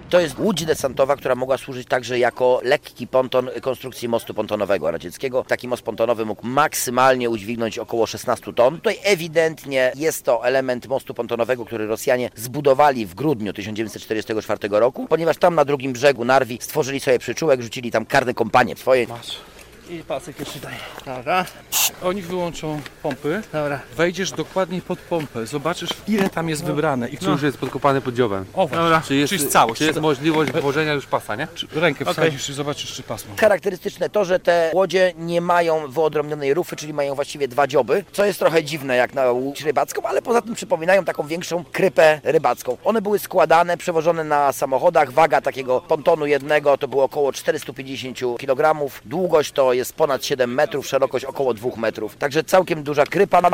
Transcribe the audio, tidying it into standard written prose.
To jest łódź desantowa, która mogła służyć także jako lekki ponton konstrukcji mostu pontonowego radzieckiego. Taki most pontonowy mógł maksymalnie udźwignąć około 16 ton. Tutaj ewidentnie jest to element mostu pontonowego, który Rosjanie zbudowali w grudniu 1944 roku, ponieważ tam na drugim brzegu Narwi stworzyli sobie przyczółek, rzucili tam karne kompanie swoje. Masz. I pasek jeszcze daj. Dobra. Oni wyłączą pompy. Dobra. Wejdziesz dokładnie pod pompę. Zobaczysz, ile tam jest wybrane. I Czy już jest podkopany pod dziobem? O, właśnie. Dobra. Czy jest całość? Czy jest możliwość włożenia już pasa, nie? Rękę wsadzisz i zobaczysz, czy pasmo. Charakterystyczne to, że te łodzie nie mają wyodrębnionej rufy, czyli mają właściwie dwa dzioby, co jest trochę dziwne jak na łódź rybacką, ale poza tym przypominają taką większą krypę rybacką. One były składane, przewożone na samochodach. Waga takiego pontonu jednego to było około 450 kg. Długość to jest ponad 7 metrów, szerokość około 2 metrów. Także całkiem duża krypa.